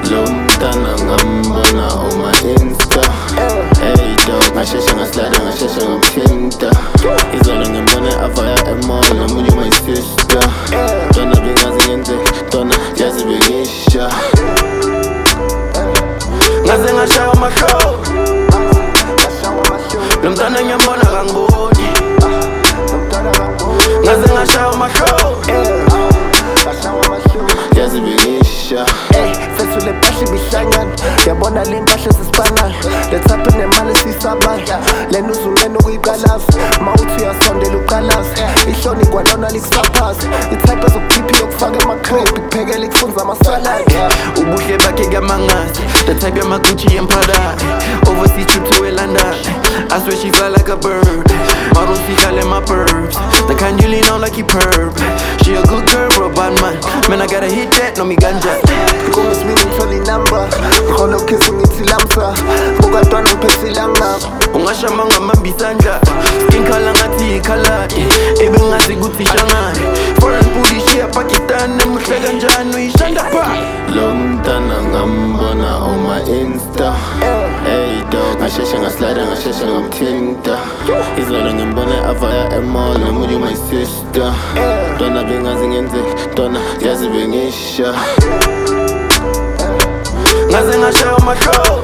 Lo mntana ngambona Insta. Hey dog, ngasheshe ngaslide ngasheshe ngamthinta. Izolo ngimbone avaya emall nomunye my sister. Dona bengazi ngenzeka, dona yazi bengisha. Ngaze ngashaya amashow. Lo mntana ngiyambona kangiboni. Ngaze ngashaya amashow. Yazi bengisha. Sethule mpahla ibihlangana, yabona le mpahla sisipanayo. Let's happen nemali sisabaya, lena uzungena ukuyiqalaza. Mawuthi uyasondela uqalaza, ihloni kwalona likusaphaza. Itype ezokuphiphi yokufaka emacrib, ikuphekela ikufunza amasaladi. Ubuhle bakhe kuyamangaza, the type yamaGucci yemphada. Overseas trip to London, I swear she fly like a bird. Models be calling my burbs, the kind you lean on like you perp. She a good girl, bro, bad man I gotta hit that, no me ganja. Kungus mini ngitholi number, khona ukhizi ngithi lamsa. Bukatwana ngiphethe ilanga, ungashama ngamamba isandla. Skin color ngathi ikhaladi, ebengazi kuthi Shanghai. Foreign booty share Pakistan, emuhle kanjani uyishanda pha. Lo mntana ngambona Insta. Hey dog, ngasheshe ngaslide ngasheshe ngamthinta. Izolo ngimbone avaya emall nomunye my sister. Dona bengazi ngenzeka, dona yazi bengisha. Ngaze ngashaya amashow.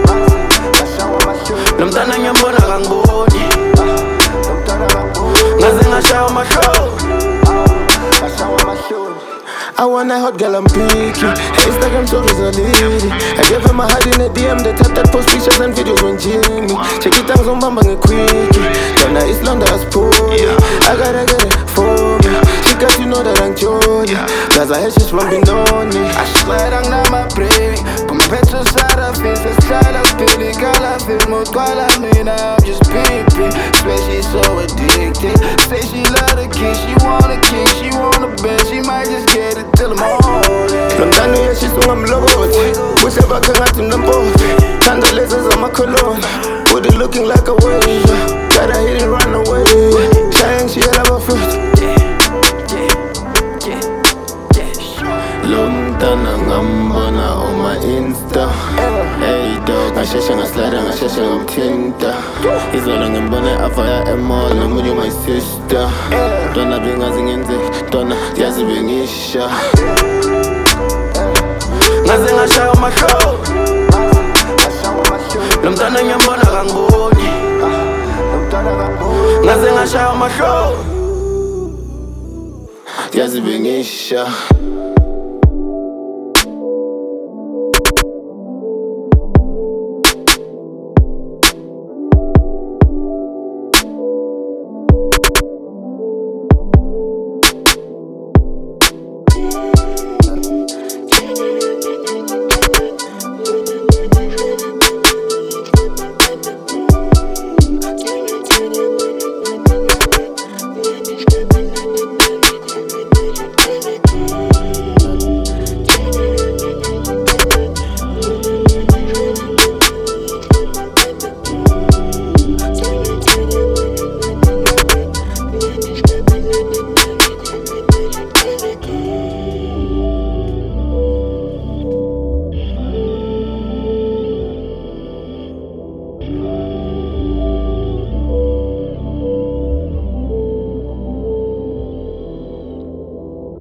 Lo mntana ngiyambona kangiboni. Ngaze ngashaya amashow. I want a hot girl, I'm picky. Her Instagram stories are lady. I gave her my heart in a DM. The type that post pictures and videos when Jimmy. Check it out on Bamba and quickie. Donna is London as pony. I gotta get it for me. She got you know that I'm Jody. Cause I heard she's from Benoni. I swear I'm not my prey. Put my petrol side of face, a side of pity. Girl, I feel more while I mean I'm just pimping. Swear she's so addicted. Say she love the king, she want a king, she want a bed. She might just get it till the morning. London yeshisunga mlokothi, kuhle bakhe ngathi mnampothi. Thanda lezi zamakoloni, booty looking like a wave. Gotta hit and run away. Shayang shiyela abafuthi. Lo mntana ngambona Insta. Hey dog, ngasheshe ngaslide ngasheshe ngamthinta. Izolo ngimbone avaya emall nomunye my sister. Dona bengazi ngenzeka, dona yazi bengisha. Ngaze ngashaya amashow. Lo mntana ngiyambona kangiboni. Ngaze ngashaya amashow. Yazi bengisha.